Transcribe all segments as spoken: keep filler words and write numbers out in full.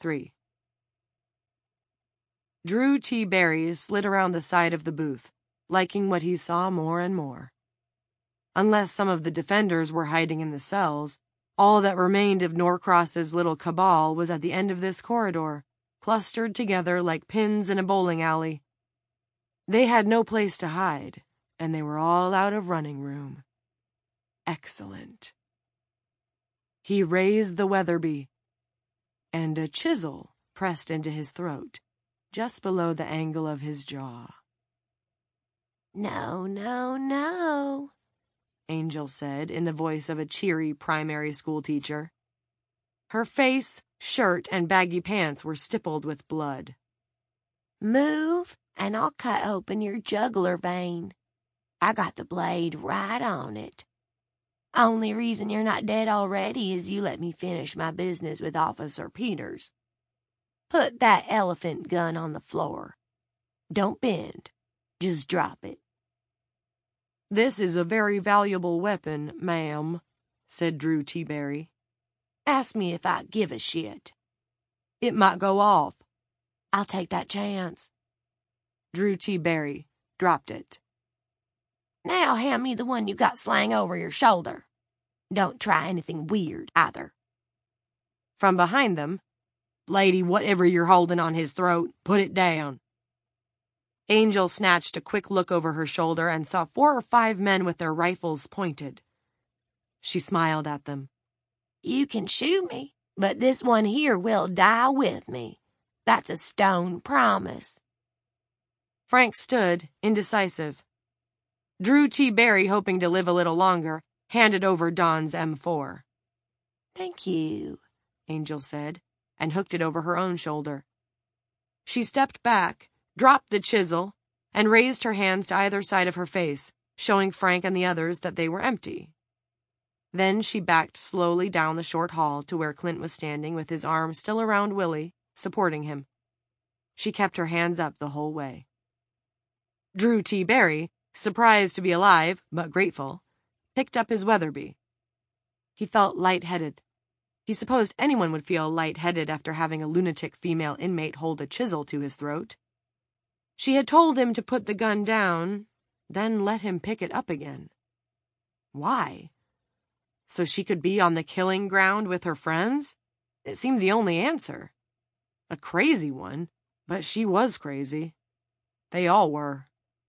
three. Drew T. Barry slid around the side of the booth, liking what he saw more and more. Unless some of the defenders were hiding in the cells, all that remained of Norcross's little cabal was at the end of this corridor, clustered together like pins in a bowling alley. They had no place to hide, and they were all out of running room. Excellent. He raised the Weatherby, and a chisel pressed into his throat, just below the angle of his jaw. No, no, no, Angel said in the voice of a cheery primary school teacher. Her face, shirt, and baggy pants were stippled with blood. Move, and I'll cut open your jugular vein. I got the blade right on it. Only reason you're not dead already is you let me finish my business with Officer Peters. Put that elephant gun on the floor. Don't bend. Just drop it. This is a very valuable weapon, ma'am, said Drew T. Barry. Ask me if I give a shit. It might go off. I'll take that chance. Drew T. Barry dropped it. Now hand me the one you got slung over your shoulder. Don't try anything weird, either. From behind them, Lady, whatever you're holding on his throat, put it down. Angel snatched a quick look over her shoulder and saw four or five men with their rifles pointed. She smiled at them. You can shoot me, but this one here will die with me. That's a stone promise. Frank stood, indecisive. Drew T. Barry, hoping to live a little longer, handed over Dawn's M four. Thank you, Angel said, and hooked it over her own shoulder. She stepped back, dropped the chisel, and raised her hands to either side of her face, showing Frank and the others that they were empty. Then she backed slowly down the short hall to where Clint was standing with his arm still around Willie, supporting him. She kept her hands up the whole way. Drew T. Barry, surprised to be alive, but grateful, picked up his Weatherby. He felt lightheaded. He supposed anyone would feel lightheaded after having a lunatic female inmate hold a chisel to his throat. She had told him to put the gun down, then let him pick it up again. Why? So she could be on the killing ground with her friends? It seemed the only answer. A crazy one, but she was crazy. They all were.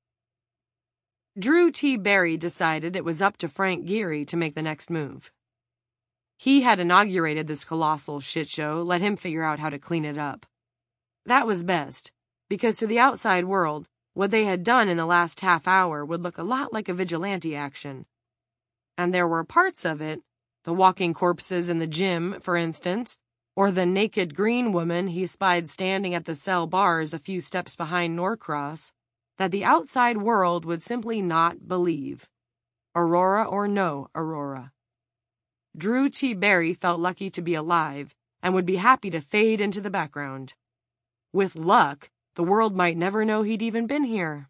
Drew T. Barry decided it was up to Frank Geary to make the next move. He had inaugurated this colossal shit show, let him figure out how to clean it up. That was best, because to the outside world, what they had done in the last half hour would look a lot like a vigilante action. And there were parts of it, the walking corpses in the gym, for instance, or the naked green woman he spied standing at the cell bars a few steps behind Norcross, that the outside world would simply not believe. Aurora or no Aurora. Drew T. Barry felt lucky to be alive and would be happy to fade into the background. With luck, the world might never know he'd even been here.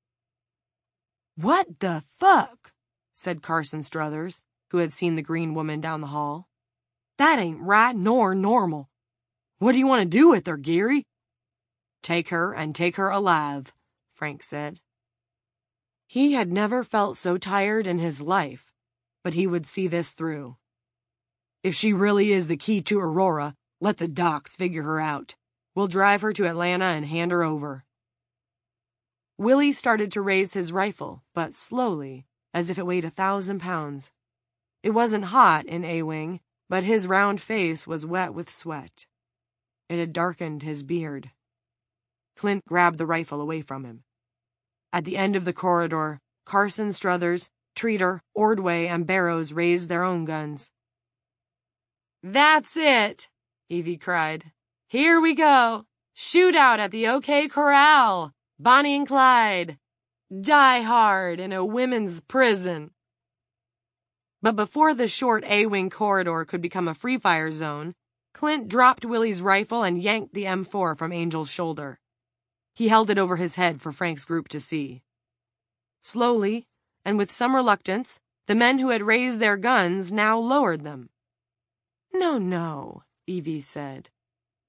What the fuck? Said Carson Struthers, who had seen the green woman down the hall. That ain't right nor normal. What do you want to do with her, Geary? Take her and take her alive, Frank said. He had never felt so tired in his life, but he would see this through. If she really is the key to Aurora, let the docs figure her out. We'll drive her to Atlanta and hand her over. Willie started to raise his rifle, but slowly, as if it weighed a thousand pounds. It wasn't hot in A-Wing, but his round face was wet with sweat. It had darkened his beard. Clint grabbed the rifle away from him. At the end of the corridor, Carson Struthers, Treater, Ordway, and Barrows raised their own guns. That's it, Evie cried. Here we go. Shootout at the OK Corral. Bonnie and Clyde. Die hard in a women's prison. But before the short A-Wing corridor could become a free-fire zone, Clint dropped Willie's rifle and yanked the M four from Angel's shoulder. He held it over his head for Frank's group to see. Slowly, and with some reluctance, the men who had raised their guns now lowered them. No, no, Evie said.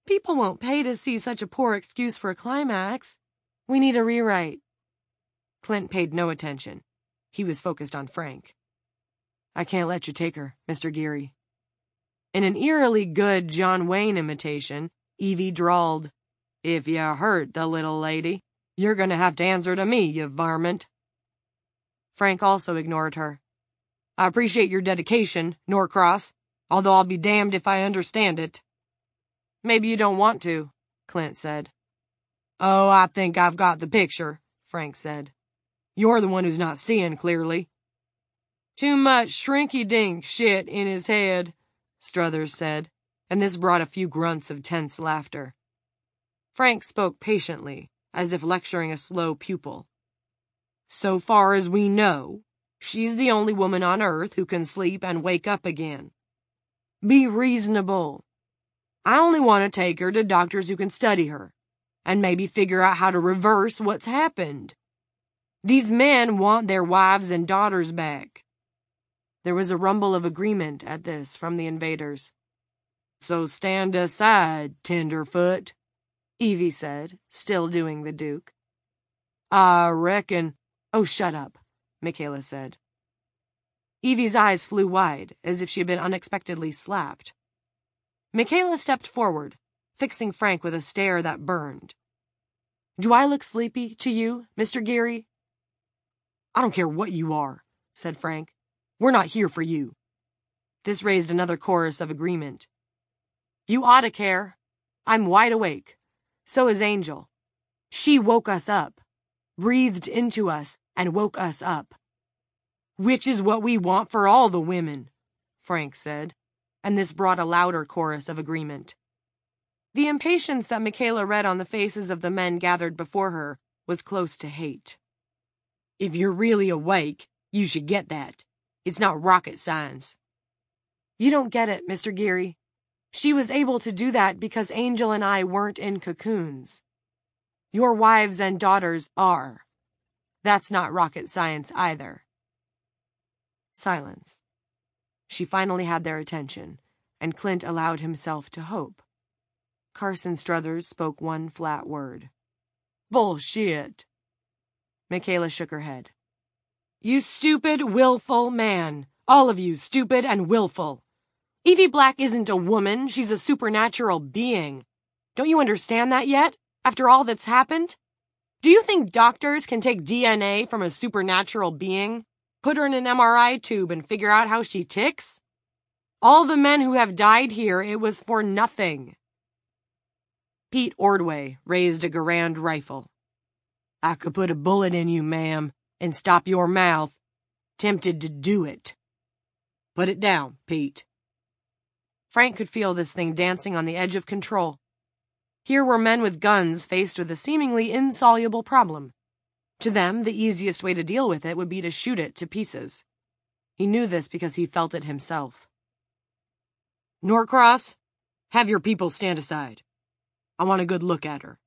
People won't pay to see such a poor excuse for a climax. We need a rewrite. Clint paid no attention. He was focused on Frank. I can't let you take her, Mister Geary. In an eerily good John Wayne imitation, Evie drawled, If you hurt the little lady, you're going to have to answer to me, you varmint. Frank also ignored her. I appreciate your dedication, Norcross, although I'll be damned if I understand it. Maybe you don't want to, Clint said. Oh, I think I've got the picture, Frank said. You're the one who's not seeing clearly. Too much shrinky-dink shit in his head, Struthers said, and this brought a few grunts of tense laughter. Frank spoke patiently, as if lecturing a slow pupil. So far as we know, she's the only woman on Earth who can sleep and wake up again. Be reasonable. I only want to take her to doctors who can study her, and maybe figure out how to reverse what's happened. These men want their wives and daughters back. There was a rumble of agreement at this from the invaders. So stand aside, tenderfoot, Evie said, still doing the Duke. I reckon... Oh, shut up, Michaela said. Evie's eyes flew wide, as if she had been unexpectedly slapped. Michaela stepped forward, fixing Frank with a stare that burned. Do I look sleepy to you, Mister Geary? I don't care what you are, said Frank. We're not here for you. This raised another chorus of agreement. You ought to care. I'm wide awake. So is Angel. She woke us up, breathed into us, and woke us up. Which is what we want for all the women, Frank said, and this brought a louder chorus of agreement. The impatience that Michaela read on the faces of the men gathered before her was close to hate. If you're really awake, you should get that. It's not rocket science. You don't get it, Mister Geary. She was able to do that because Angel and I weren't in cocoons. Your wives and daughters are. That's not rocket science either. Silence. She finally had their attention, and Clint allowed himself to hope. Carson Struthers spoke one flat word. Bullshit. Michaela shook her head. You stupid, willful man. All of you stupid and willful. Evie Black isn't a woman, she's a supernatural being. Don't you understand that yet, after all that's happened? Do you think doctors can take D N A from a supernatural being, put her in an M R I tube and figure out how she ticks? All the men who have died here, it was for nothing. Pete Ordway raised a Garand rifle. I could put a bullet in you, ma'am, and stop your mouth. Tempted to do it. Put it down, Pete. Frank could feel this thing dancing on the edge of control. Here were men with guns faced with a seemingly insoluble problem. To them, the easiest way to deal with it would be to shoot it to pieces. He knew this because he felt it himself. Norcross, have your people stand aside. I want a good look at her.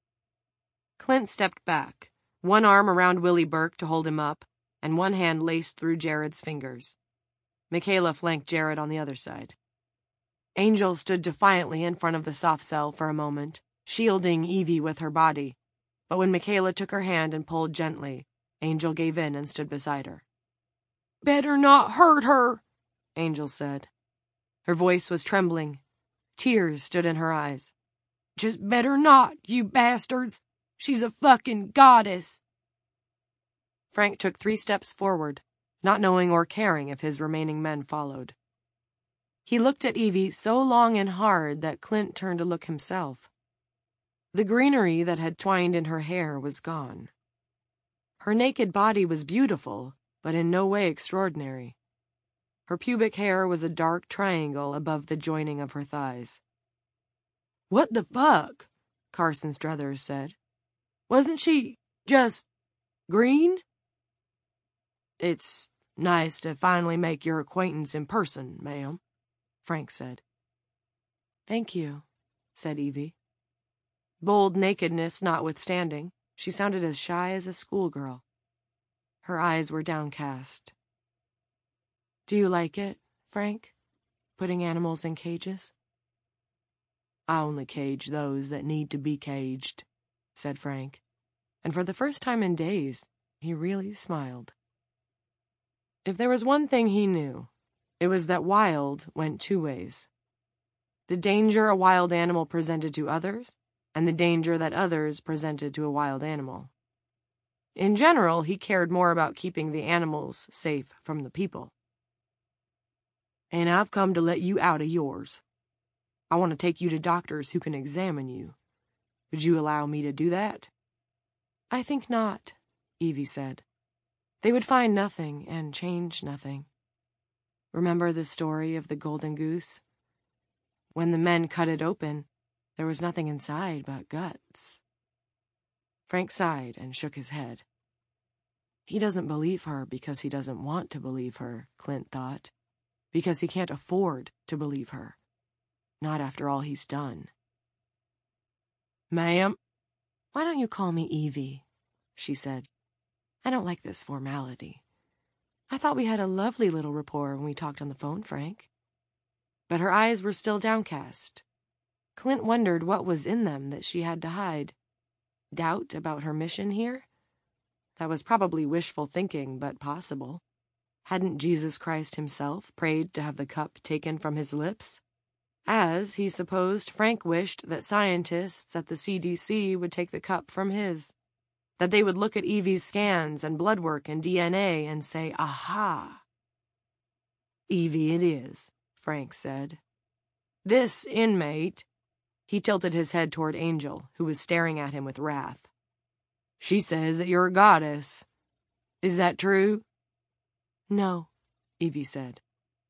Clint stepped back, one arm around Willie Burke to hold him up, and one hand laced through Jared's fingers. Michaela flanked Jared on the other side. Angel stood defiantly in front of the soft cell for a moment, shielding Evie with her body, but when Michaela took her hand and pulled gently, Angel gave in and stood beside her. Better not hurt her, Angel said. Her voice was trembling. Tears stood in her eyes. Just better not, you bastards. She's a fucking goddess. Frank took three steps forward, not knowing or caring if his remaining men followed. He looked at Evie so long and hard that Clint turned to look himself. The greenery that had twined in her hair was gone. Her naked body was beautiful, but in no way extraordinary. Her pubic hair was a dark triangle above the joining of her thighs. What the fuck? Carson Struthers said. Wasn't she just green? It's nice to finally make your acquaintance in person, ma'am, Frank said. Thank you, said Evie. Bold nakedness notwithstanding, she sounded as shy as a schoolgirl. Her eyes were downcast. Do you like it, Frank, putting animals in cages? I only cage those that need to be caged, said Frank, and for the first time in days, he really smiled. If there was one thing he knew, it was that wild went two ways. The danger a wild animal presented to others, and the danger that others presented to a wild animal. In general, he cared more about keeping the animals safe from the people. And I've come to let you out of yours. I want to take you to doctors who can examine you. Would you allow me to do that? I think not, Evie said. They would find nothing and change nothing. Remember the story of the golden goose? When the men cut it open, there was nothing inside but guts. Frank sighed and shook his head. He doesn't believe her because he doesn't want to believe her, Clint thought, because he can't afford to believe her. Not after all he's done. Ma'am? Why don't you call me Evie? She said. I don't like this formality. I thought we had a lovely little rapport when we talked on the phone, Frank. But her eyes were still downcast. Clint wondered what was in them that she had to hide. Doubt about her mission here? That was probably wishful thinking, but possible. Hadn't Jesus Christ himself prayed to have the cup taken from his lips? As, he supposed, Frank wished that scientists at the C D C would take the cup from his. That they would look at Evie's scans and blood work and D N A and say, aha. Evie it is, Frank said. This inmate, he tilted his head toward Angel, who was staring at him with wrath. She says that you're a goddess. Is that true? No, Evie said.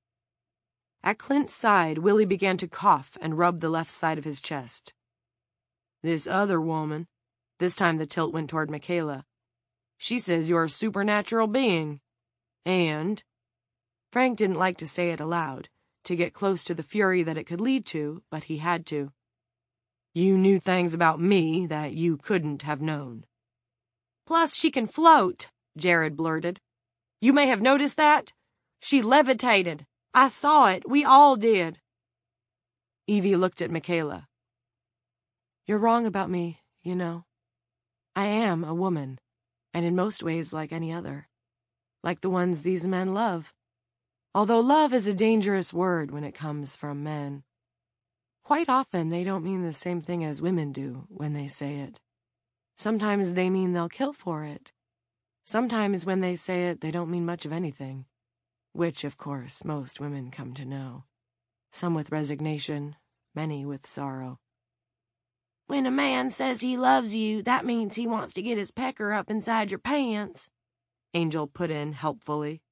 At Clint's side, Willie began to cough and rub the left side of his chest. This other woman, this time the tilt went toward Michaela. She says you're a supernatural being. And, Frank didn't like to say it aloud, to get close to the fury that it could lead to, but he had to. You knew things about me that you couldn't have known. Plus, she can float, Jared blurted. You may have noticed that. She levitated. I saw it. We all did. Evie looked at Michaela. You're wrong about me, you know. I am a woman, and in most ways like any other. Like the ones these men love. Although love is a dangerous word when it comes from men. Quite often they don't mean the same thing as women do when they say it. Sometimes they mean they'll kill for it. Sometimes when they say it, they don't mean much of anything. Which, of course, most women come to know. Some with resignation, many with sorrow. When a man says he loves you, that means he wants to get his pecker up inside your pants, Angel put in helpfully.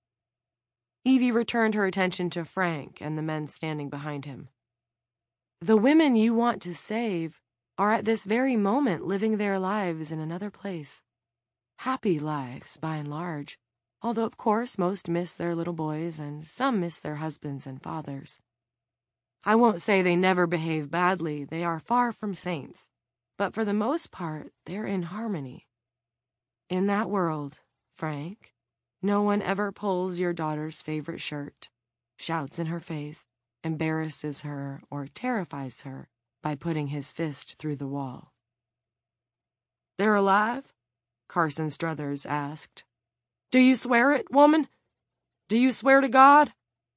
Evie returned her attention to Frank and the men standing behind him. The women you want to save are at this very moment living their lives in another place. Happy lives, by and large, although of course most miss their little boys and some miss their husbands and fathers. I won't say they never behave badly, they are far from saints, but for the most part they're in harmony. In that world, Frank, no one ever pulls your daughter's favorite shirt, shouts in her face, embarrasses her, or terrifies her by putting his fist through the wall. They're alive? Carson Struthers asked. Do you swear it, woman? Do you swear to God?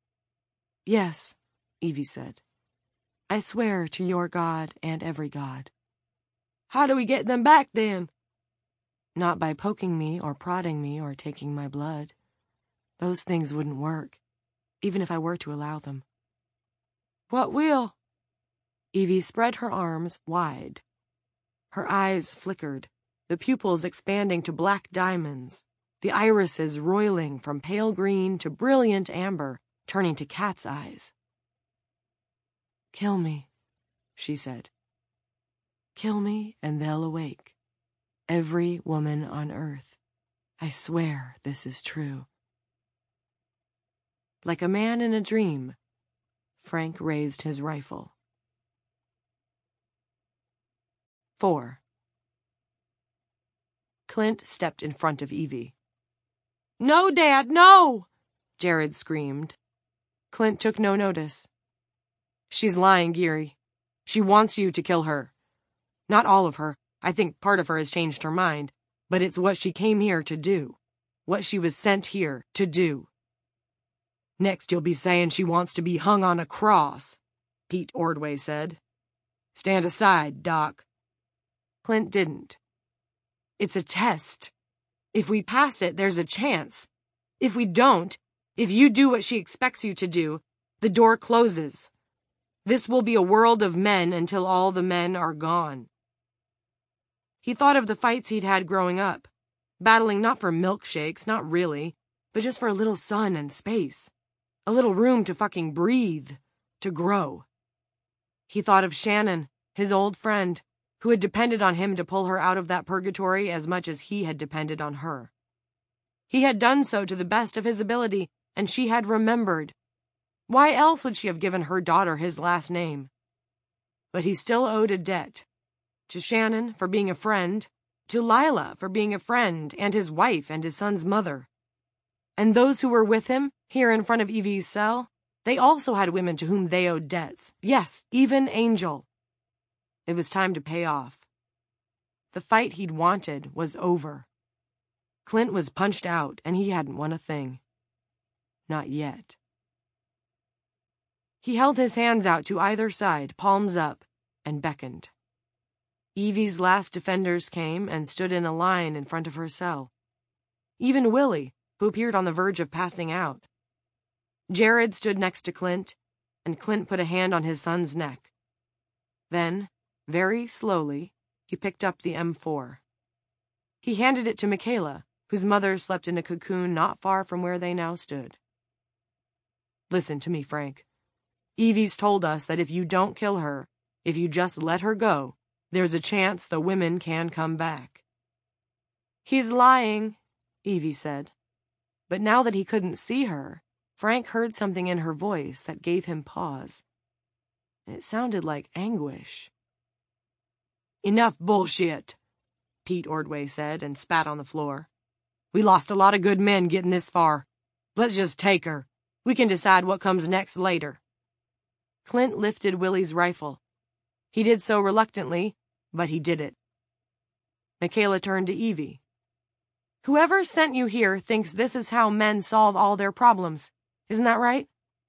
Yes, Evie said. I swear to your God and every God. How do we get them back, then? Not by poking me or prodding me or taking my blood. Those things wouldn't work, even if I were to allow them. What will? Evie spread her arms wide. Her eyes flickered, the pupils expanding to black diamonds, the irises roiling from pale green to brilliant amber, turning to cat's eyes. Kill me, she said. Kill me and they'll awake. Every woman on earth. I swear this is true. Like a man in a dream, Frank raised his rifle. Four. Clint stepped in front of Evie. No, Dad, no! Jared screamed. Clint took no notice. She's lying, Geary. She wants you to kill her. Not all of her. I think part of her has changed her mind, but it's what she came here to do. What she was sent here to do. Next you'll be saying she wants to be hung on a cross, Pete Ordway said. Stand aside, Doc. Clint didn't. It's a test. If we pass it, there's a chance. If we don't, if you do what she expects you to do, the door closes. This will be a world of men until all the men are gone. He thought of the fights he'd had growing up, battling not for milkshakes, not really, but just for a little sun and space, a little room to fucking breathe, to grow. He thought of Shannon, his old friend, who had depended on him to pull her out of that purgatory as much as he had depended on her. He had done so to the best of his ability, and she had remembered. Why else would she have given her daughter his last name? But he still owed a debt. To Shannon for being a friend, to Lila for being a friend and his wife and his son's mother. And those who were with him, here in front of Evie's cell, they also had women to whom they owed debts. Yes, even Angel. It was time to pay off. The fight he'd wanted was over. Clint was punched out, and he hadn't won a thing. Not yet. He held his hands out to either side, palms up, and beckoned. Evie's last defenders came and stood in a line in front of her cell. Even Willie, who appeared on the verge of passing out. Jared stood next to Clint, and Clint put a hand on his son's neck. Then, very slowly, he picked up the M four. He handed it to Michaela, whose mother slept in a cocoon not far from where they now stood. Listen to me, Frank. Evie's told us that if you don't kill her, if you just let her go, there's a chance the women can come back. He's lying, Evie said. But now that he couldn't see her, Frank heard something in her voice that gave him pause. It sounded like anguish. Enough bullshit, Pete Ordway said and spat on the floor. We lost a lot of good men getting this far. Let's just take her. We can decide what comes next later. Clint lifted Willie's rifle. He did so reluctantly, but he did it. Michaela turned to Evie. Whoever sent you here thinks this is how men solve all their problems. Isn't that right?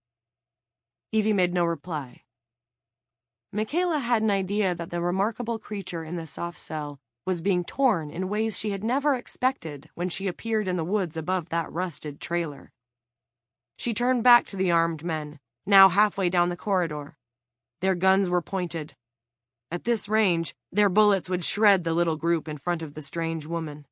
Evie made no reply. Michaela had an idea that the remarkable creature in the soft cell was being torn in ways she had never expected when she appeared in the woods above that rusted trailer. She turned back to the armed men, now halfway down the corridor. Their guns were pointed. At this range, their bullets would shred the little group in front of the strange woman.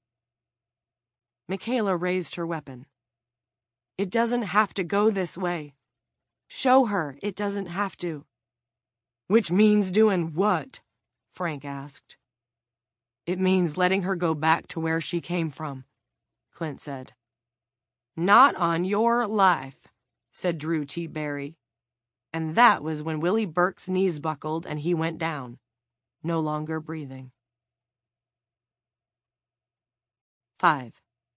Michaela raised her weapon. It doesn't have to go this way. Show her it doesn't have to. Which means doing what? Frank asked. It means letting her go back to where she came from, Clint said. Not on your life, said Drew T. Barry. And that was when Willie Burke's knees buckled and he went down, no longer breathing. Five.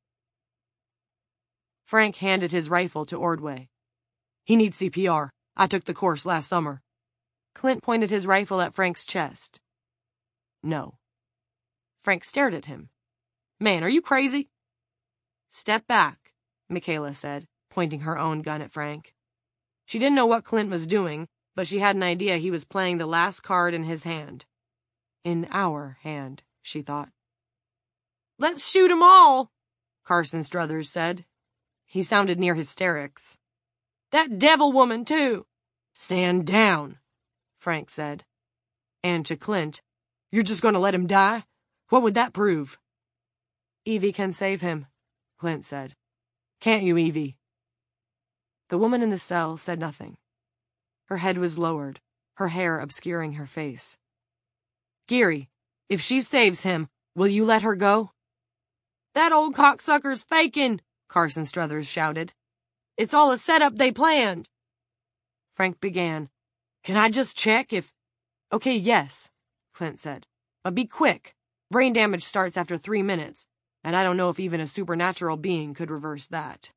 Frank handed his rifle to Ordway. He needs C P R. I took the course last summer. Clint pointed his rifle at Frank's chest. No. Frank stared at him. Man, are you crazy? Step back, Michaela said, pointing her own gun at Frank. She didn't know what Clint was doing, but she had an idea he was playing the last card in his hand. In our hand, she thought. Let's shoot 'em all, Carson Struthers said. He sounded near hysterics. That devil woman, too. Stand down, Frank said. And to Clint, you're just going to let him die? What would that prove? Evie can save him, Clint said. Can't you, Evie? The woman in the cell said nothing. Her head was lowered, her hair obscuring her face. Geary, if she saves him, will you let her go? That old cocksucker's faking, Carson Struthers shouted. It's all a setup they planned. Frank began. Can I just check if... Okay, yes, Clint said. But be quick. Brain damage starts after three minutes, and I don't know if even a supernatural being could reverse that.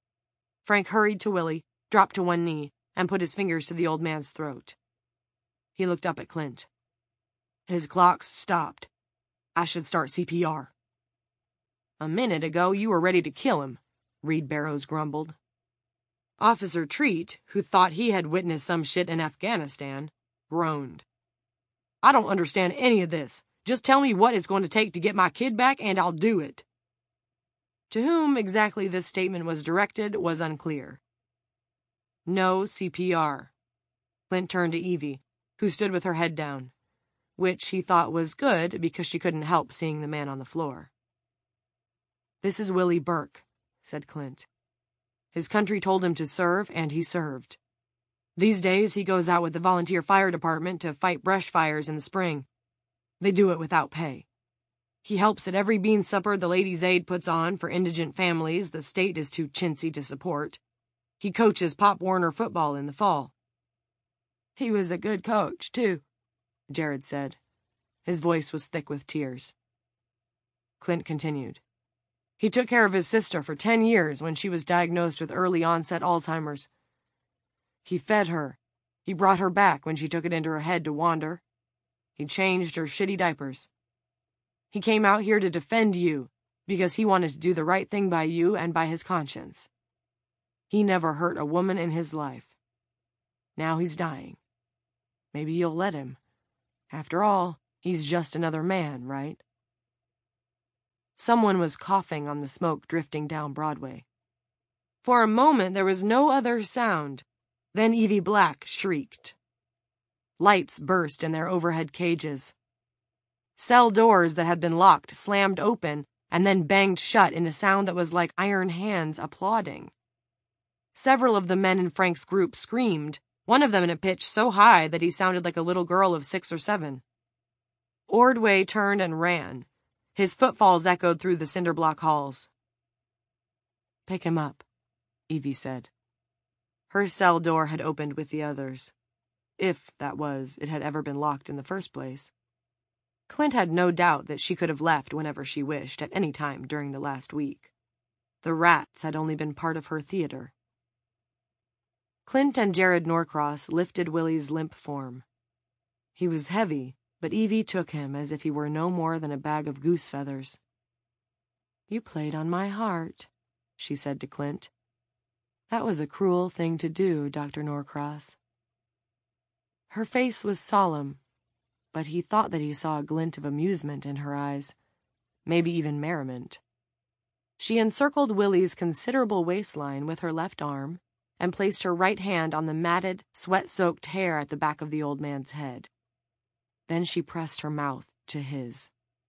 Frank hurried to Willie, dropped to one knee, and put his fingers to the old man's throat. He looked up at Clint. His clock's stopped. I should start C P R. A minute ago, you were ready to kill him, Reed Barrows grumbled. Officer Treat, who thought he had witnessed some shit in Afghanistan, groaned. I don't understand any of this. Just tell me what it's going to take to get my kid back, and I'll do it. To whom exactly this statement was directed was unclear. No C P R. Clint turned to Evie, who stood with her head down, which he thought was good because she couldn't help seeing the man on the floor. This is Willie Burke, said Clint. His country told him to serve, and he served. These days, he goes out with the volunteer fire department to fight brush fires in the spring. They do it without pay. He helps at every bean supper the Ladies' Aid puts on for indigent families the state is too chintzy to support. He coaches Pop Warner football in the fall. He was a good coach, too, Jared said. His voice was thick with tears. Clint continued. He took care of his sister for ten years when she was diagnosed with early-onset Alzheimer's. He fed her. He brought her back when she took it into her head to wander. He changed her shitty diapers. He came out here to defend you because he wanted to do the right thing by you and by his conscience. He never hurt a woman in his life. Now he's dying. Maybe you'll let him. After all, he's just another man, right? Someone was coughing on the smoke drifting down Broadway. For a moment there was no other sound. Then Evie Black shrieked. Lights burst in their overhead cages. Cell doors that had been locked slammed open and then banged shut in a sound that was like iron hands applauding. Several of the men in Frank's group screamed, one of them in a pitch so high that he sounded like a little girl of six or seven. Ordway turned and ran. His footfalls echoed through the cinder block halls. Pick him up, Evie said. Her cell door had opened with the others. If, that was, it had ever been locked in the first place. Clint had no doubt that she could have left whenever she wished at any time during the last week. The rats had only been part of her theater. Clint and Jared Norcross lifted Willie's limp form. He was heavy, but Evie took him as if he were no more than a bag of goose feathers. You played on my heart, she said to Clint. That was a cruel thing to do, Doctor Norcross. Her face was solemn, but he thought that he saw a glint of amusement in her eyes, maybe even merriment. She encircled Willie's considerable waistline with her left arm and placed her right hand on the matted, sweat-soaked hair at the back of the old man's head. Then she pressed her mouth to his.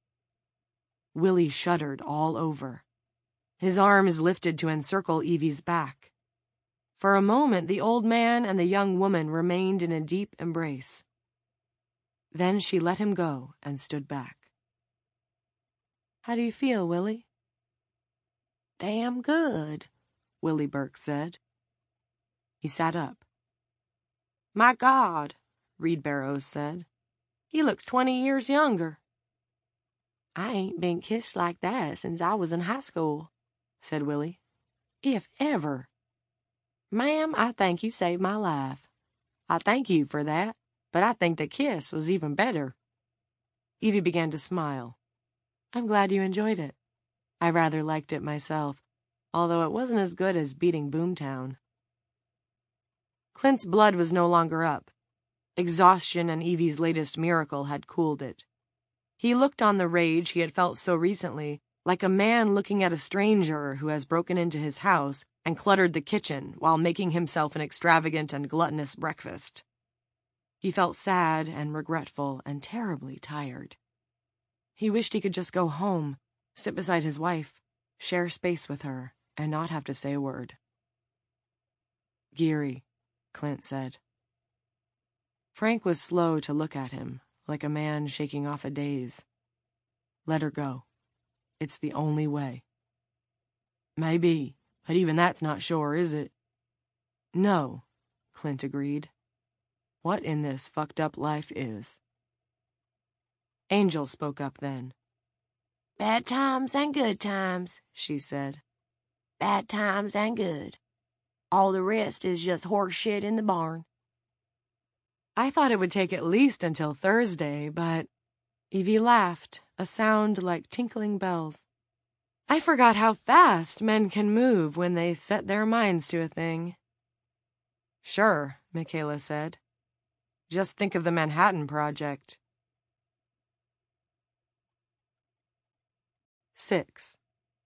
Willie shuddered all over. His arms lifted to encircle Evie's back. For a moment, the old man and the young woman remained in a deep embrace. Then she let him go and stood back. How do you feel, Willie? Damn good, Willie Burke said. He sat up. My God, Reed Barrows said. He looks twenty years younger. I ain't been kissed like that since I was in high school, said Willie. If ever. Ma'am, I think you saved my life. I thank you for that, but I think the kiss was even better. Evie began to smile. I'm glad you enjoyed it. I rather liked it myself, although it wasn't as good as beating Boomtown. Clint's blood was no longer up. Exhaustion and Evie's latest miracle had cooled it. He looked on the rage he had felt so recently like a man looking at a stranger who has broken into his house and cluttered the kitchen while making himself an extravagant and gluttonous breakfast. He felt sad and regretful and terribly tired. He wished he could just go home, sit beside his wife, share space with her, and not have to say a word. Geary, Clint said. Frank was slow to look at him, like a man shaking off a daze. Let her go. It's the only way. Maybe, but even that's not sure, is it? No, Clint agreed. What in this fucked up life is? Angel spoke up then. Bad times and good times, she said. Bad times and good. All the rest is just horse shit in the barn. I thought it would take at least until Thursday, but... Evie laughed, a sound like tinkling bells. I forgot how fast men can move when they set their minds to a thing. Sure, Michaela said. Just think of the Manhattan Project. Six.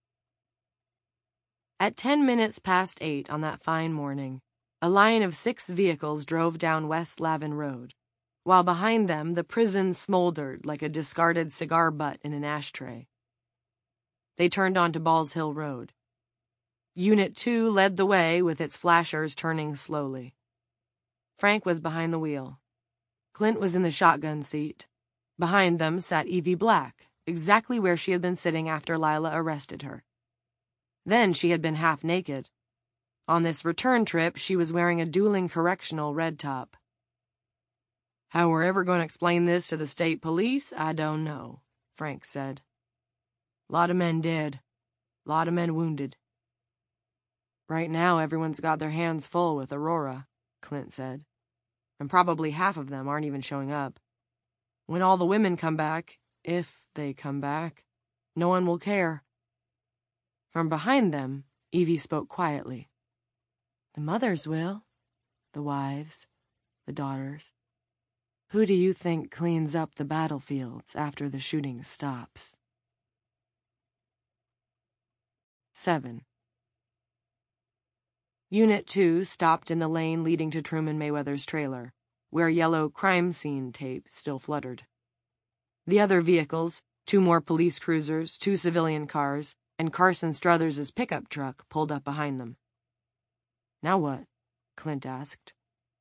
At ten minutes past eight on that fine morning, a line of six vehicles drove down West Lavin Road, while behind them the prison smoldered like a discarded cigar butt in an ashtray. They turned onto Balls Hill Road. Unit two led the way with its flashers turning slowly. Frank was behind the wheel. Clint was in the shotgun seat. Behind them sat Evie Black, exactly where she had been sitting after Lila arrested her. Then she had been half naked. On this return trip, she was wearing a dueling correctional red top. How we're ever going to explain this to the state police, I don't know, Frank said. Lot of men dead. Lot of men wounded. Right now, everyone's got their hands full with Aurora, Clint said. And probably half of them aren't even showing up. When all the women come back, if they come back, no one will care. From behind them, Evie spoke quietly. The mothers will. The wives. The daughters. Who do you think cleans up the battlefields after the shooting stops? Seven. Unit two stopped in the lane leading to Truman Mayweather's trailer, where yellow crime scene tape still fluttered. The other vehicles, two more police cruisers, two civilian cars, and Carson Struthers' pickup truck pulled up behind them. Now what? Clint asked.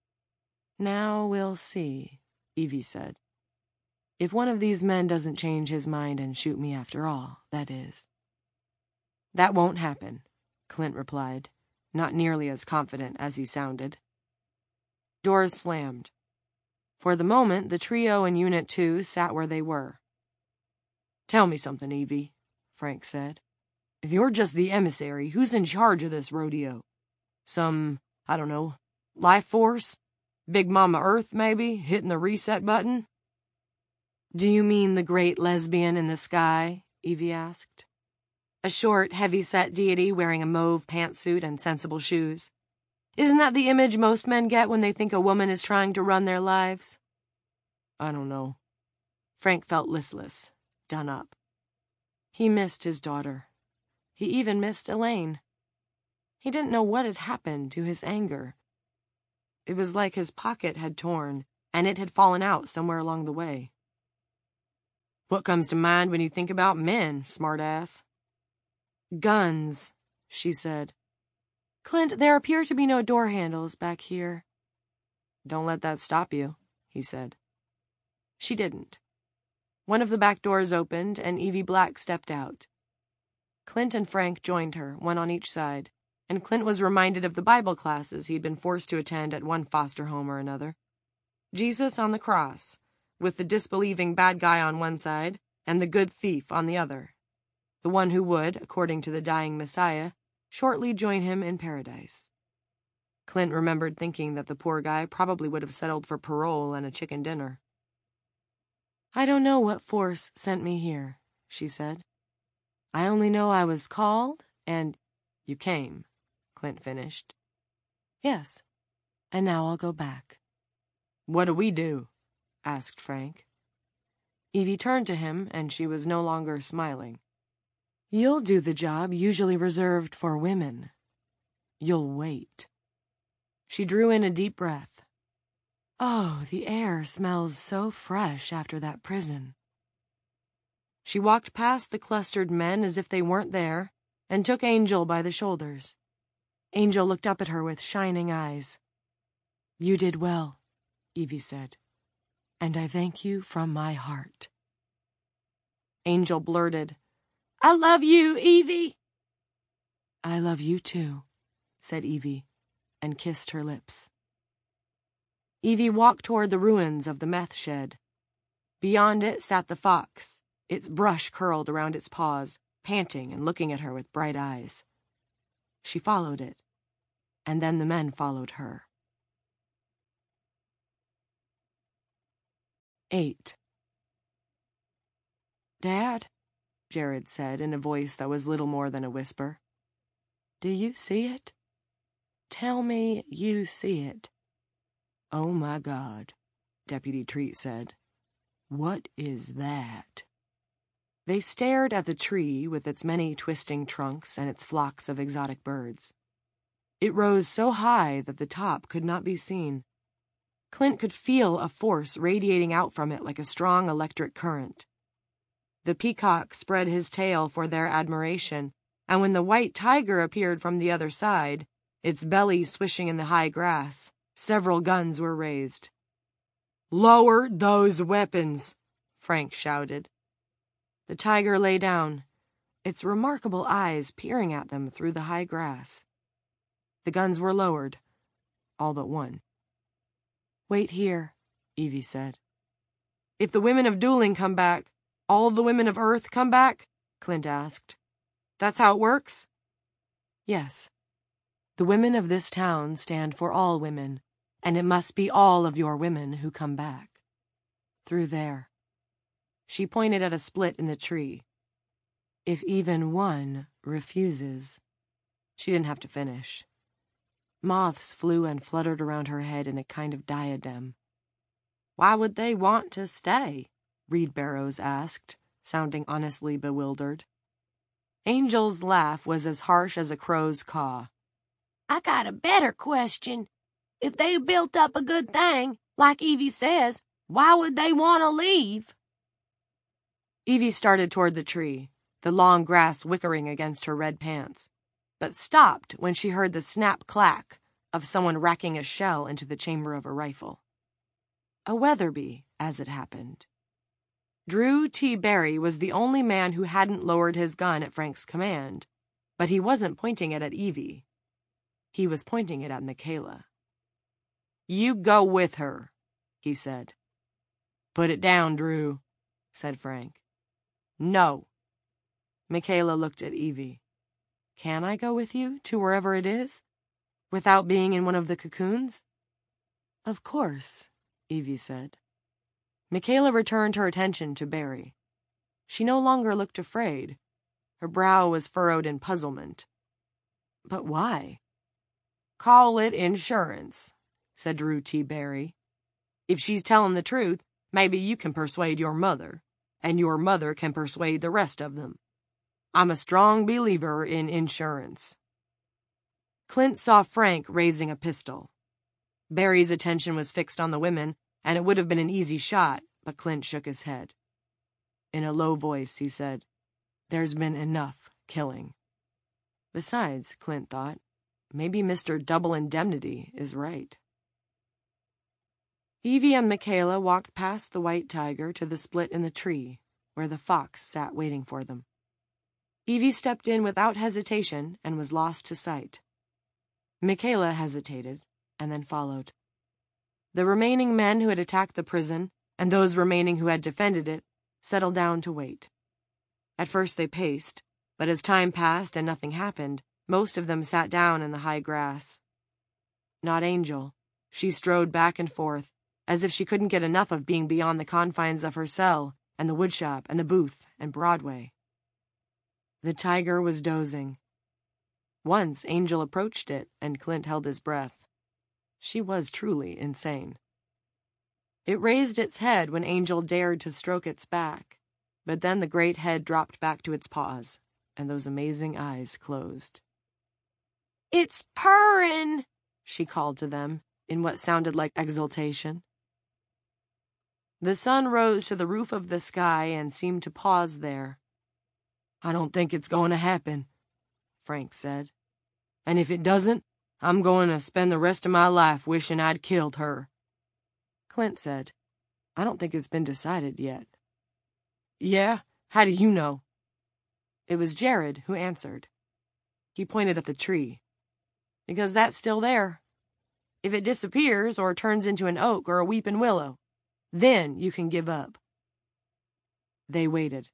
Now we'll see, Evie said. If one of these men doesn't change his mind and shoot me after all, that is. That won't happen, Clint replied, not nearly as confident as he sounded. Doors slammed. For the moment, the trio in Unit two sat where they were. Tell me something, Evie, Frank said. If you're just the emissary, who's in charge of this rodeo? Some, I don't know, life force? Big Mama Earth, maybe, hitting the reset button? Do you mean the great lesbian in the sky? Evie asked. A short, heavy-set deity wearing a mauve pantsuit and sensible shoes. Isn't that the image most men get when they think a woman is trying to run their lives? I don't know. Frank felt listless, done up. He missed his daughter. He even missed Elaine. He didn't know what had happened to his anger. It was like his pocket had torn, and it had fallen out somewhere along the way. What comes to mind when you think about men, smartass? Guns, she said. Clint, there appear to be no door handles back here. Don't let that stop you, he said. She didn't. One of the back doors opened, and Evie Black stepped out. Clint and Frank joined her, one on each side, and Clint was reminded of the Bible classes he'd been forced to attend at one foster home or another. Jesus on the cross, with the disbelieving bad guy on one side and the good thief on the other. The one who would, according to the dying Messiah, shortly join him in paradise. Clint remembered thinking that the poor guy probably would have settled for parole and a chicken dinner. I don't know what force sent me here, she said. I only know I was called, and you came, Clint finished. Yes, and now I'll go back. What do we do? Asked Frank. Evie turned to him, and she was no longer smiling. You'll do the job usually reserved for women. You'll wait. She drew in a deep breath. Oh, the air smells so fresh after that prison. She walked past the clustered men as if they weren't there, and took Angel by the shoulders. Angel looked up at her with shining eyes. You did well, Evie said, and I thank you from my heart. Angel blurted, I love you, Evie. I love you too, said Evie, and kissed her lips. Evie walked toward the ruins of the meth shed. Beyond it sat the fox, its brush curled around its paws, panting and looking at her with bright eyes. She followed it, and then the men followed her. Eight. Dad, Jared said in a voice that was little more than a whisper. Do you see it? Tell me you see it. Oh my God, Deputy Treat said. What is that? They stared at the tree with its many twisting trunks and its flocks of exotic birds. It rose so high that the top could not be seen. Clint could feel a force radiating out from it like a strong electric current. The peacock spread his tail for their admiration, and when the white tiger appeared from the other side, its belly swishing in the high grass, several guns were raised. Lower those weapons, Frank shouted. The tiger lay down, its remarkable eyes peering at them through the high grass. The guns were lowered, all but one. Wait here, Evie said. If the women of Dueling come back, all the women of Earth come back? Clint asked. That's how it works? Yes. The women of this town stand for all women, and it must be all of your women who come back. Through there. She pointed at a split in the tree. If even one refuses. She didn't have to finish. Moths flew and fluttered around her head in a kind of diadem. Why would they want to stay? Reed Barrows asked, sounding honestly bewildered. Angel's laugh was as harsh as a crow's caw. I got a better question. If they built up a good thing, like Evie says, why would they want to leave? Evie started toward the tree, the long grass wickering against her red pants, but stopped when she heard the snap-clack of someone racking a shell into the chamber of a rifle. A Weatherby, as it happened. Drew T. Barry was the only man who hadn't lowered his gun at Frank's command, but he wasn't pointing it at Evie. He was pointing it at Michaela. You go with her, he said. Put it down, Drew, said Frank. No. Michaela looked at Evie. Can I go with you to wherever it is? Without being in one of the cocoons? Of course, Evie said. Michaela returned her attention to Barry. She no longer looked afraid. Her brow was furrowed in puzzlement. But why? Call it insurance, said Drew T. Barry. If she's telling the truth, maybe you can persuade your mother, and your mother can persuade the rest of them. I'm a strong believer in insurance. Clint saw Frank raising a pistol. Barry's attention was fixed on the women, and it would have been an easy shot, but Clint shook his head. In a low voice, he said, There's been enough killing. Besides, Clint thought, maybe Mister Double Indemnity is right. Evie and Michaela walked past the white tiger to the split in the tree, where the fox sat waiting for them. Evie stepped in without hesitation and was lost to sight. Michaela hesitated, and then followed. The remaining men who had attacked the prison, and those remaining who had defended it, settled down to wait. At first they paced, but as time passed and nothing happened, most of them sat down in the high grass. Not Angel. She strode back and forth, as if she couldn't get enough of being beyond the confines of her cell, and the woodshop, and the booth, and Broadway. The tiger was dozing. Once Angel approached it, and Clint held his breath. She was truly insane. It raised its head when Angel dared to stroke its back, but then the great head dropped back to its paws, and those amazing eyes closed. It's purring, she called to them, in what sounded like exultation. The sun rose to the roof of the sky and seemed to pause there. I don't think it's going to happen, Frank said. And if it doesn't, I'm going to spend the rest of my life wishing I'd killed her. Clint said, I don't think it's been decided yet. Yeah? How do you know? It was Jared who answered. He pointed at the tree. Because that's still there. If it disappears or turns into an oak or a weeping willow, then you can give up. They waited.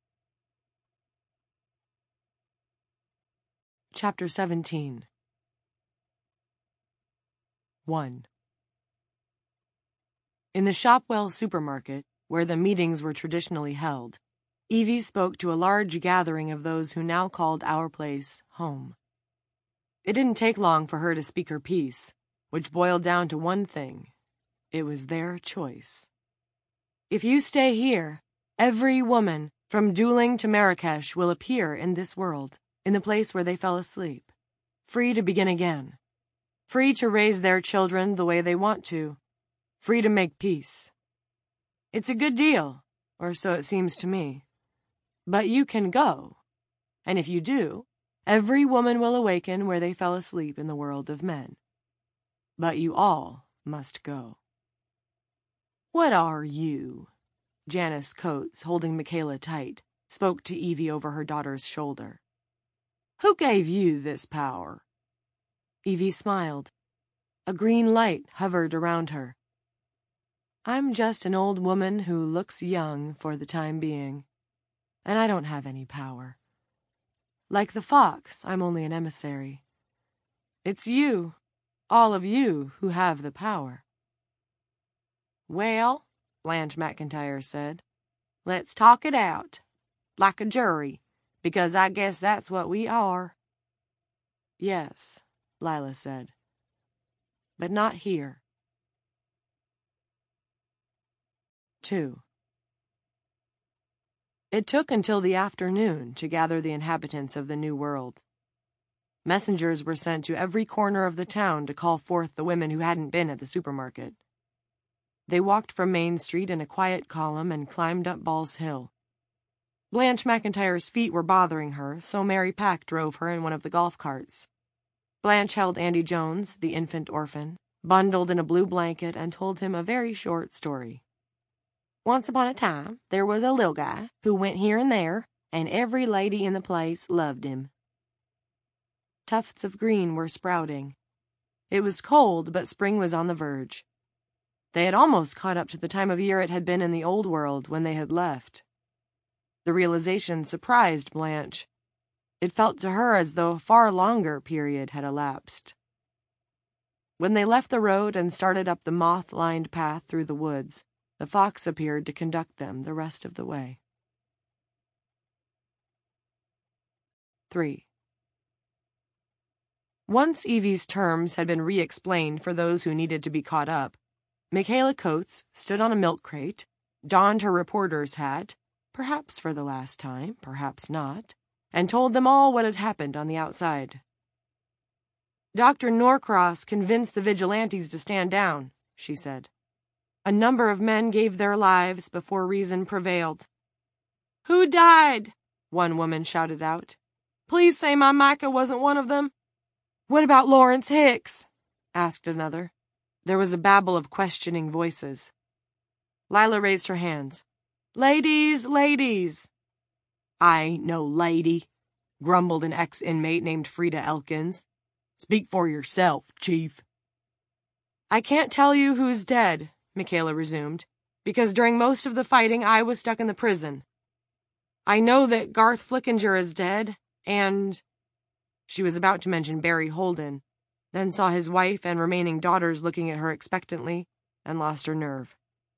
Chapter seventeen. one. In the Shopwell supermarket, where the meetings were traditionally held, Evie spoke to a large gathering of those who now called our place home. It didn't take long for her to speak her piece, which boiled down to one thing. It was their choice. If you stay here, every woman, from Dueling to Marrakesh, will appear in this world, in the place where they fell asleep, free to begin again, free to raise their children the way they want to, free to make peace. It's a good deal, or so it seems to me. But you can go, and if you do, every woman will awaken where they fell asleep in the world of men. But you all must go. What are you? Janice Coates, holding Michaela tight, spoke to Evie over her daughter's shoulder. Who gave you this power? Evie smiled. A green light hovered around her. I'm just an old woman who looks young for the time being, and I don't have any power. Like the fox, I'm only an emissary. It's you, all of you, who have the power. Well, Blanche McIntyre said, let's talk it out, like a jury, because I guess that's what we are. Yes, Lila said, but not here. Two. It took until the afternoon to gather the inhabitants of the New World. Messengers were sent to every corner of the town to call forth the women who hadn't been at the supermarket. They walked from Main Street in a quiet column and climbed up Ball's Hill. Blanche McIntyre's feet were bothering her, so Mary Pack drove her in one of the golf carts. Blanche held Andy Jones, the infant orphan, bundled in a blue blanket, and told him a very short story. Once upon a time, there was a little guy who went here and there, and every lady in the place loved him. Tufts of green were sprouting. It was cold, but spring was on the verge. They had almost caught up to the time of year it had been in the old world when they had left. The realization surprised Blanche. It felt to her as though a far longer period had elapsed. When they left the road and started up the moth-lined path through the woods, the fox appeared to conduct them the rest of the way. Three. Once Evie's terms had been re-explained for those who needed to be caught up, Michaela Coates stood on a milk crate, donned her reporter's hat, perhaps for the last time, perhaps not, and told them all what had happened on the outside. Doctor Norcross convinced the vigilantes to stand down, she said. A number of men gave their lives before reason prevailed. Who died? One woman shouted out. Please say my Micah wasn't one of them. What about Lawrence Hicks? Asked another. There was a babble of questioning voices. Lila raised her hands. Ladies, ladies. I ain't no lady, grumbled an ex-inmate named Frida Elkins. Speak for yourself, Chief. I can't tell you who's dead, Michaela resumed, because during most of the fighting I was stuck in the prison. I know that Garth Flickinger is dead, and... She was about to mention Barry Holden, then saw his wife and remaining daughters looking at her expectantly, and lost her nerve.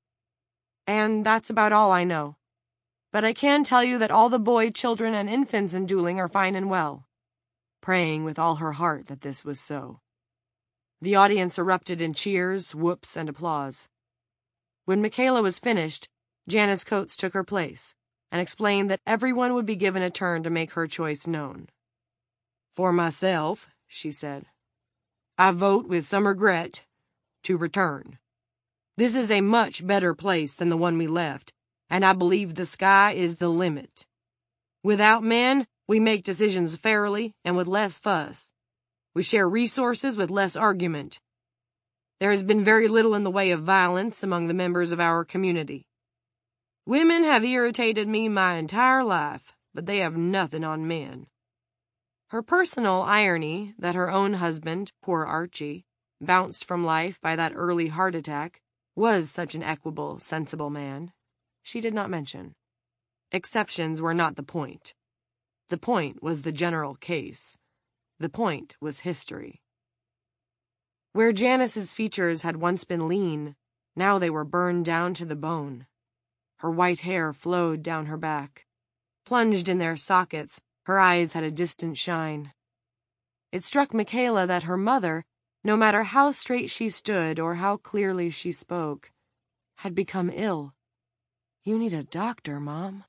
And that's about all I know. But I can tell you that all the boy children and infants in Dueling are fine and well, praying with all her heart that this was so. The audience erupted in cheers, whoops, and applause. When Michaela was finished, Janice Coates took her place, and explained that everyone would be given a turn to make her choice known. For myself, she said, I vote with some regret to return. This is a much better place than the one we left, and I believe the sky is the limit. Without men, we make decisions fairly and with less fuss. We share resources with less argument. There has been very little in the way of violence among the members of our community. Women have irritated me my entire life, but they have nothing on men. Her personal irony that her own husband, poor Archie, bounced from life by that early heart attack, was such an equable, sensible man, she did not mention. Exceptions were not the point. The point was the general case. The point was history. Where Janice's features had once been lean, Now they were burned down to the bone. Her white hair flowed down her back. Plunged in their sockets, her eyes had a distant shine. It struck Michaela that her mother, no matter how straight she stood or how clearly she spoke, had become ill. "You need a doctor, Mom."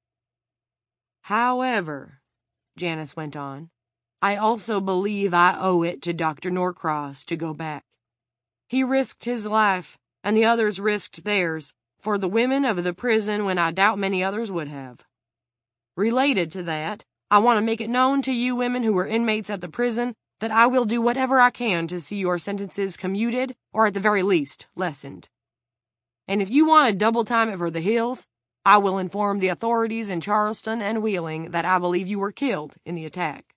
"However," Janice went on, "I also believe I owe it to Doctor Norcross to go back. He risked his life, and the others risked theirs, for the women of the prison when I doubt many others would have. Related to that, I want to make it known to you women who were inmates at the prison that I will do whatever I can to see your sentences commuted or at the very least lessened. And if you want to double time it for the Hills, I will inform the authorities in Charleston and Wheeling that I believe you were killed in the attack."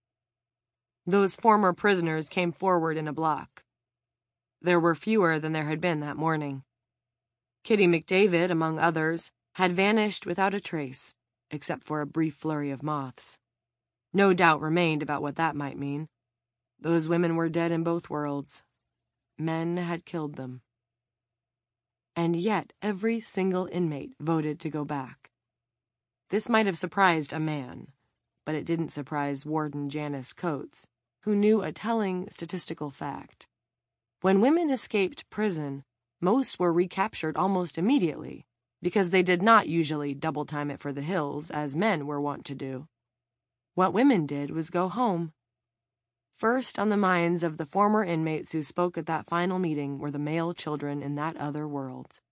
Those former prisoners came forward in a block. There were fewer than there had been that morning. Kitty McDavid, among others, had vanished without a trace, except for a brief flurry of moths. No doubt remained about what that might mean. Those women were dead in both worlds. Men had killed them. And yet every single inmate voted to go back. This might have surprised a man, but it didn't surprise Warden Janice Coates, who knew a telling statistical fact. When women escaped prison, most were recaptured almost immediately, because they did not usually double time it for the Hills, as men were wont to do. What women did was go home. First on the minds of the former inmates who spoke at that final meeting were the male children in that other world.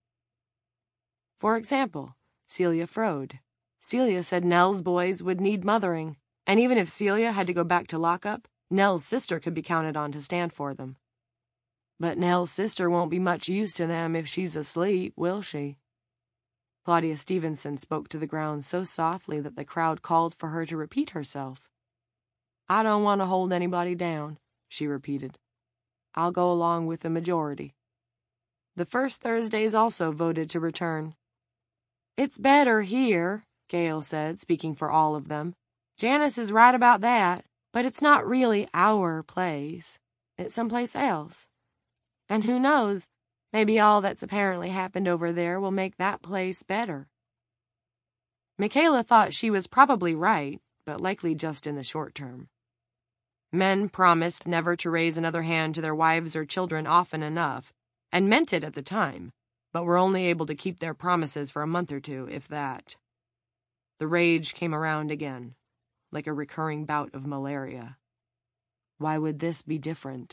For example, Celia Frode. Celia said Nell's boys would need mothering, and even if Celia had to go back to lockup, Nell's sister could be counted on to stand for them. But Nell's sister won't be much use to them if she's asleep, will she? Claudia Stevenson spoke to the ground so softly that the crowd called for her to repeat herself. "I don't want to hold anybody down," she repeated. "I'll go along with the majority." The First Thursdays also voted to return. "It's better here," Gail said, speaking for all of them. "Janice is right about that, but it's not really our place. It's someplace else. And who knows, maybe all that's apparently happened over there will make that place better." Michaela thought she was probably right, but likely just in the short term. Men promised never to raise another hand to their wives or children often enough, and meant it at the time, but were only able to keep their promises for a month or two, if that. The rage came around again, like a recurring bout of malaria. Why would this be different?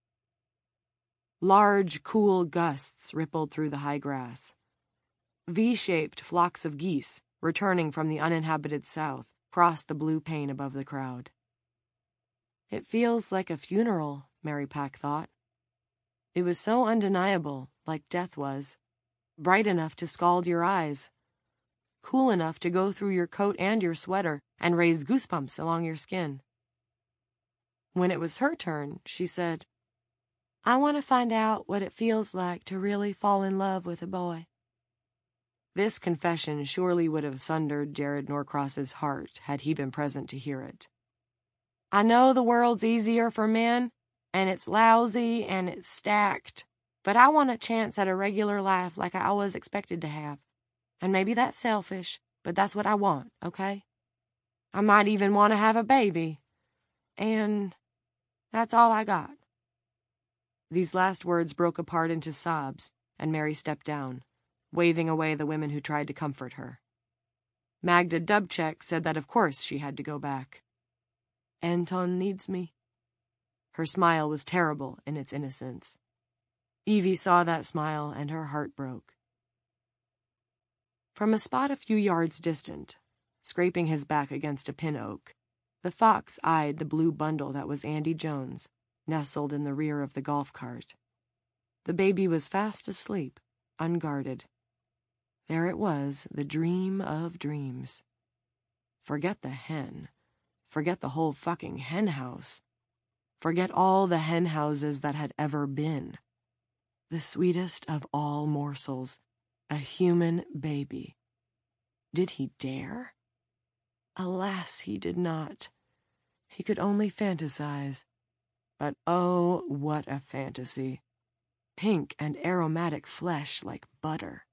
Large, cool gusts rippled through the high grass. V-shaped flocks of geese, returning from the uninhabited south, crossed the blue pane above the crowd. It feels like a funeral, Mary Pack thought. It was so undeniable, like death was, bright enough to scald your eyes, cool enough to go through your coat and your sweater and raise goosebumps along your skin. When it was her turn, she said, "I want to find out what it feels like to really fall in love with a boy." This confession surely would have sundered Jared Norcross's heart had he been present to hear it. "I know the world's easier for men, and it's lousy and it's stacked, but I want a chance at a regular life like I always expected to have. And maybe that's selfish, but that's what I want, okay? I might even want to have a baby. And that's all I got." These last words broke apart into sobs, and Mary stepped down, waving away the women who tried to comfort her. Magda Dubček said that of course she had to go back. "Anton needs me." Her smile was terrible in its innocence. Evie saw that smile, and her heart broke. From a spot a few yards distant, scraping his back against a pin oak, the fox eyed the blue bundle that was Andy Jones, nestled in the rear of the golf cart. The baby was fast asleep, unguarded. There it was, the dream of dreams. Forget the hen. Forget the whole fucking hen house. Forget all the hen houses that had ever been. The sweetest of all morsels, a human baby. Did he dare? Alas, he did not. He could only fantasize. But oh, what a fantasy. pink and aromatic flesh like butter.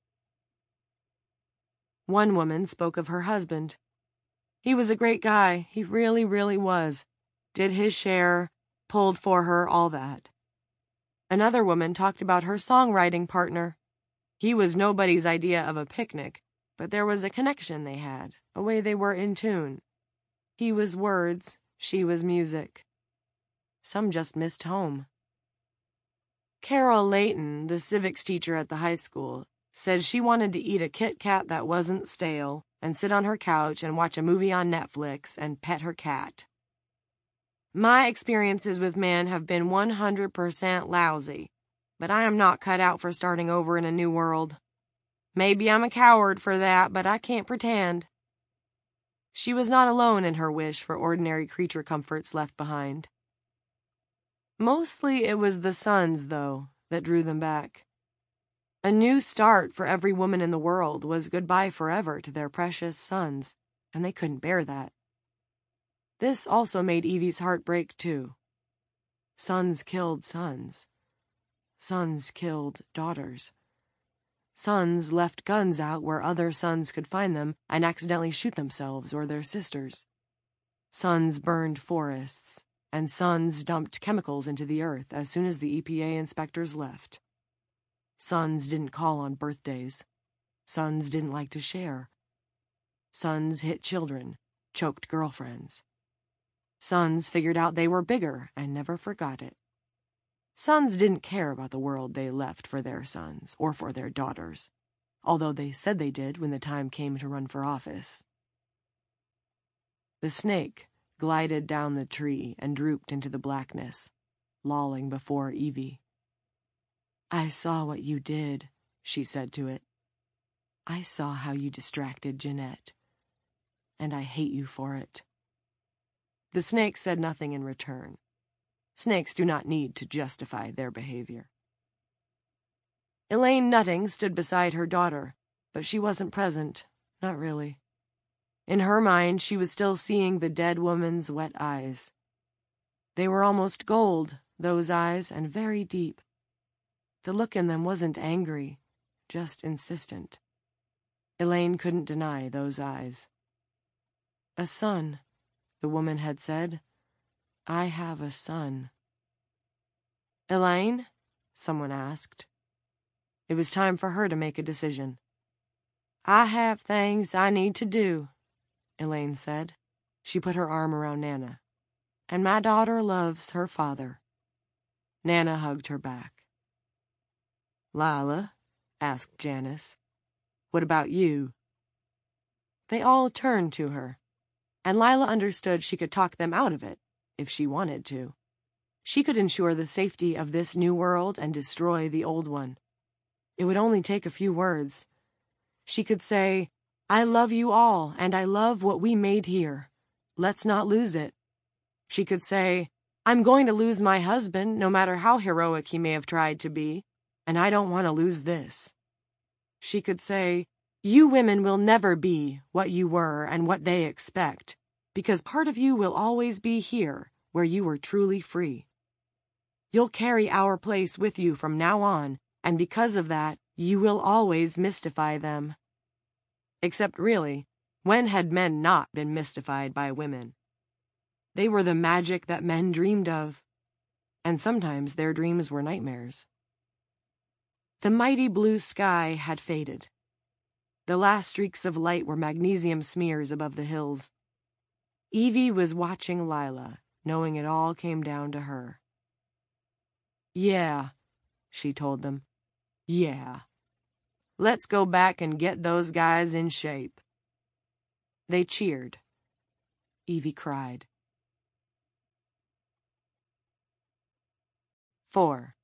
One woman spoke of her husband. He was a great guy, he really, really was. Did his share, pulled for her, all that. Another woman talked about her songwriting partner. He was nobody's idea of a picnic, but there was a connection they had, a way they were in tune. He was words, she was music. Some just missed home. Carol Layton, the civics teacher at the high school, said she wanted to eat a Kit Kat that wasn't stale and sit on her couch and watch a movie on Netflix and pet her cat. My experiences with men have been one hundred percent lousy, but I am not cut out for starting over in a new world. Maybe I'm a coward for that, but I can't pretend. She was not alone in her wish for ordinary creature comforts left behind. Mostly it was the sons, though, that drew them back. A new start for every woman in the world was goodbye forever to their precious sons, and they couldn't bear that. This also made Evie's heart break, too. Sons killed sons. Sons killed daughters. Sons left guns out where other sons could find them and accidentally shoot themselves or their sisters. Sons burned forests, and sons dumped chemicals into the earth as soon as the E P A inspectors left. Sons didn't call on birthdays. Sons didn't like to share. Sons hit children, choked girlfriends. Sons figured out they were bigger and never forgot it. Sons didn't care about the world they left for their sons or for their daughters, although they said they did when the time came to run for office. The snake glided down the tree and drooped into the blackness, lolling before Evie. "I saw what you did," she said to it. "I saw how you distracted Jeanette, and I hate you for it." The snake said nothing in return. Snakes do not need to justify their behavior. Elaine Nutting stood beside her daughter, but she wasn't present, not really. In her mind, she was still seeing the dead woman's wet eyes. They were almost gold, those eyes, and very deep. The look in them wasn't angry, just insistent. Elaine couldn't deny those eyes. "A son," the woman had said. "I have a son." "Elaine?" someone asked. It was time for her to make a decision. "I have things I need to do," Elaine said. She put her arm around Nana. "And my daughter loves her father." Nana hugged her back. "Lila," asked Janice, "what about you?" They all turned to her, and Lila understood she could talk them out of it, if she wanted to. She could ensure the safety of this new world and destroy the old one. It would only take a few words. She could say, "I love you all, and I love what we made here. Let's not lose it." She could say, "I'm going to lose my husband, no matter how heroic he may have tried to be, and I don't want to lose this." She could say, "You women will never be what you were and what they expect, because part of you will always be here, where you were truly free. You'll carry our place with you from now on, and because of that, you will always mystify them." Except really, when had men not been mystified by women? They were the magic that men dreamed of, and sometimes their dreams were nightmares. The mighty blue sky had faded. The last streaks of light were magnesium smears above the hills. Evie was watching Lila, knowing it all came down to her. "Yeah," she told them. "Yeah. Let's go back and get those guys in shape." They cheered. Evie cried. Four.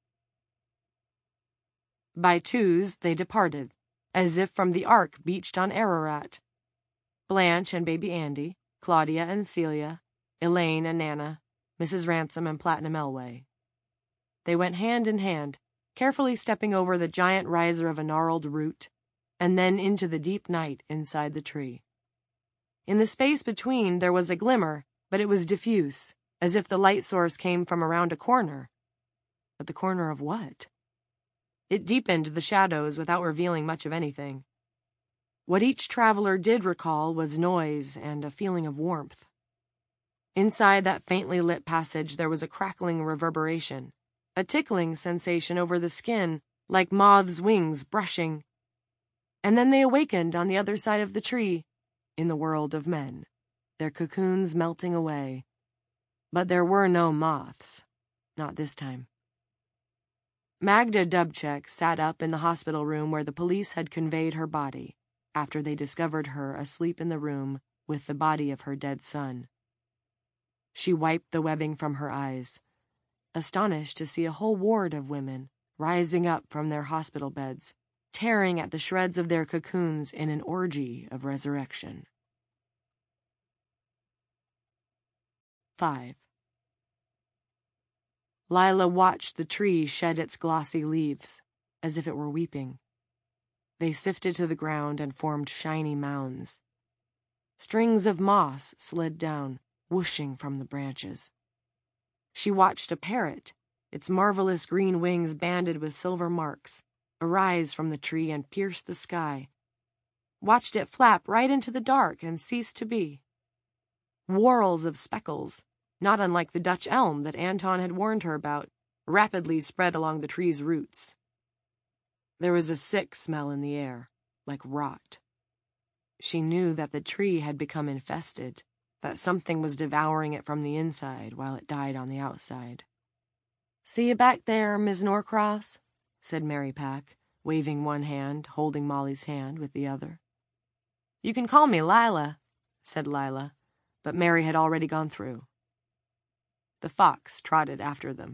By twos they departed, as if from the ark beached on Ararat. Blanche and baby Andy, Claudia and Celia, Elaine and Nana, Missus Ransom and Platinum Elway. They went hand in hand, carefully stepping over the giant riser of a gnarled root, and then into the deep night inside the tree. In the space between there was a glimmer, but it was diffuse, as if the light source came from around a corner. But the corner of what? It deepened the shadows without revealing much of anything. What each traveler did recall was noise and a feeling of warmth. Inside that faintly lit passage there was a crackling reverberation, a tickling sensation over the skin, like moths' wings brushing. And then they awakened on the other side of the tree, in the world of men, their cocoons melting away. But there were no moths, not this time. Magda Dubček sat up in the hospital room where the police had conveyed her body, after they discovered her asleep in the room with the body of her dead son. She wiped the webbing from her eyes, astonished to see a whole ward of women rising up from their hospital beds, tearing at the shreds of their cocoons in an orgy of resurrection. Five. Lila watched the tree shed its glossy leaves, as if it were weeping. They sifted to the ground and formed shiny mounds. Strings of moss slid down, whooshing from the branches. She watched a parrot, its marvelous green wings banded with silver marks, arise from the tree and pierce the sky. Watched it flap right into the dark and cease to be. Whorls of speckles, not unlike the Dutch elm that Anton had warned her about, rapidly spread along the tree's roots. There was a sick smell in the air, like rot. She knew that the tree had become infested, that something was devouring it from the inside while it died on the outside. "See you back there, Miss Norcross," said Mary Pack, waving one hand, holding Molly's hand with the other. "You can call me Lila," said Lila, but Mary had already gone through. The fox trotted after them.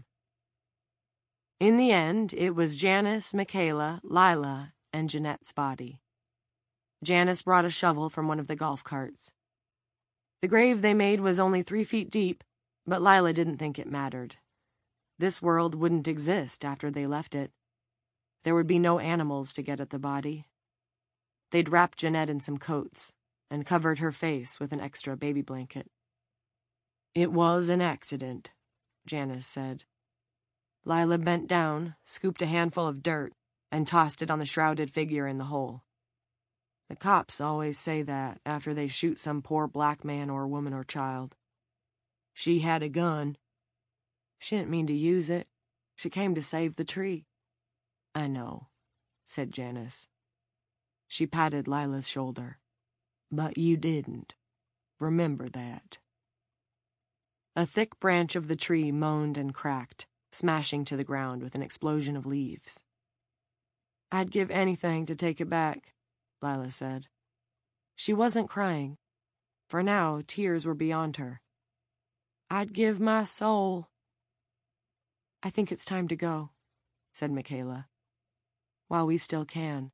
In the end, it was Janice, Michaela, Lila, and Jeanette's body. Janice brought a shovel from one of the golf carts. The grave they made was only three feet deep, but Lila didn't think it mattered. This world wouldn't exist after they left it. There would be no animals to get at the body. They'd wrapped Jeanette in some coats and covered her face with an extra baby blanket. "It was an accident," Janice said. Lila bent down, scooped a handful of dirt, and tossed it on the shrouded figure in the hole. "The cops always say that after they shoot some poor black man or woman or child. She had a gun. She didn't mean to use it. She came to save the tree." "I know," said Janice. She patted Lila's shoulder. "But you didn't. Remember that." A thick branch of the tree moaned and cracked, smashing to the ground with an explosion of leaves. "I'd give anything to take it back," Lila said. She wasn't crying. For now, tears were beyond her. "I'd give my soul." "I think it's time to go," said Michaela. "While we still can."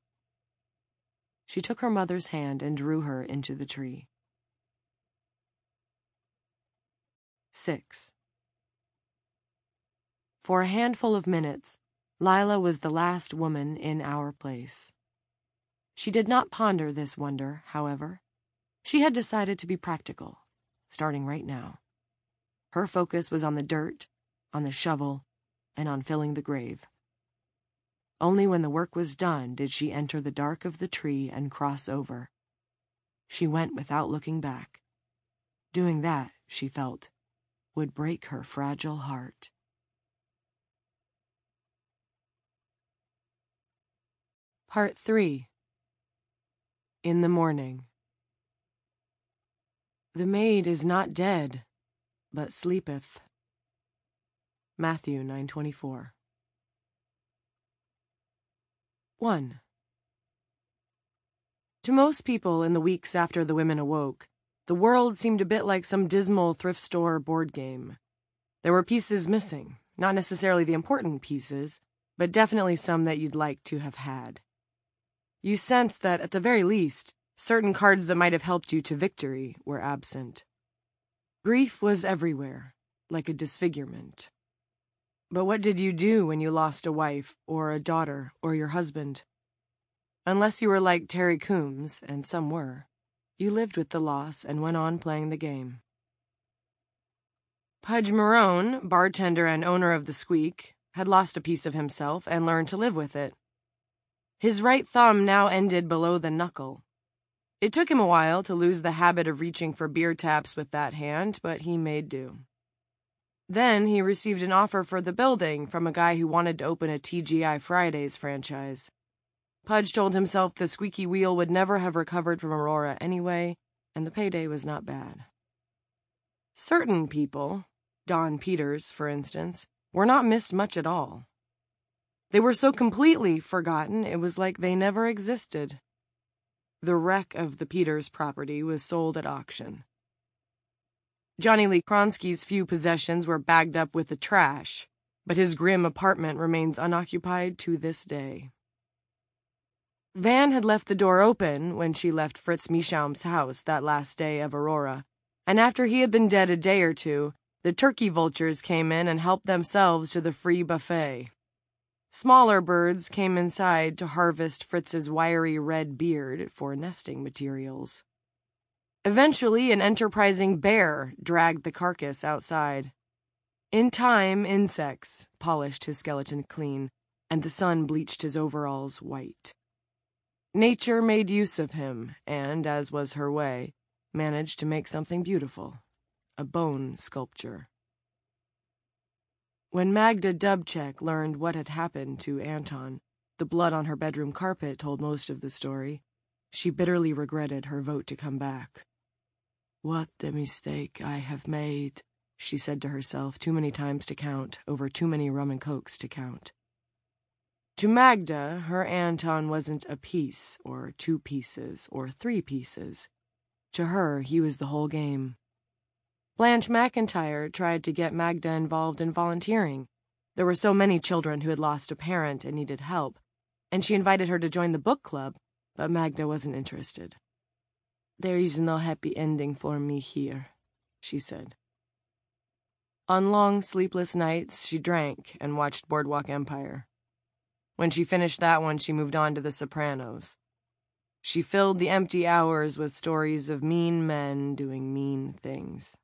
She took her mother's hand and drew her into the tree. Six. For a handful of minutes, Lila was the last woman in our place. She did not ponder this wonder, however. She had decided to be practical, starting right now. Her focus was on the dirt, on the shovel, and on filling the grave. Only when the work was done did she enter the dark of the tree and cross over. She went without looking back. Doing that, she felt, would break her fragile heart. Part three. In the morning. The maid is not dead, but sleepeth. Matthew nine twenty-four. One. To most people in the weeks after the women awoke, the world seemed a bit like some dismal thrift store board game. There were pieces missing, not necessarily the important pieces, but definitely some that you'd like to have had. You sensed that, at the very least, certain cards that might have helped you to victory were absent. Grief was everywhere, like a disfigurement. But what did you do when you lost a wife, or a daughter, or your husband? Unless you were like Terry Coombs, and some were, you lived with the loss and went on playing the game. Pudge Marone, bartender and owner of the Squeak, had lost a piece of himself and learned to live with it. His right thumb now ended below the knuckle. It took him a while to lose the habit of reaching for beer taps with that hand, but he made do. Then he received an offer for the building from a guy who wanted to open a T G I Fridays franchise. Pudge told himself the squeaky wheel would never have recovered from Aurora anyway, and the payday was not bad. Certain people, Don Peters, for instance, were not missed much at all. They were so completely forgotten it was like they never existed. The wreck of the Peters property was sold at auction. Johnny Lee Kronsky's few possessions were bagged up with the trash, but his grim apartment remains unoccupied to this day. Van had left the door open when she left Fritz Meeschaum's house that last day of Aurora, and after he had been dead a day or two, the turkey vultures came in and helped themselves to the free buffet. Smaller birds came inside to harvest Fritz's wiry red beard for nesting materials. Eventually, an enterprising bear dragged the carcass outside. In time, insects polished his skeleton clean, and the sun bleached his overalls white. Nature made use of him and, as was her way, managed to make something beautiful, a bone sculpture. When Magda Dubček learned what had happened to Anton, the blood on her bedroom carpet told most of the story. She bitterly regretted her vote to come back. "What a mistake I have made," she said to herself too many times to count, over too many rum and cokes to count. To Magda, her Anton wasn't a piece, or two pieces, or three pieces. To her, he was the whole game. Blanche McIntyre tried to get Magda involved in volunteering. There were so many children who had lost a parent and needed help, and she invited her to join the book club, but Magda wasn't interested. "There is no happy ending for me here," she said. On long, sleepless nights, she drank and watched Boardwalk Empire. When she finished that one, she moved on to The Sopranos. She filled the empty hours with stories of mean men doing mean things.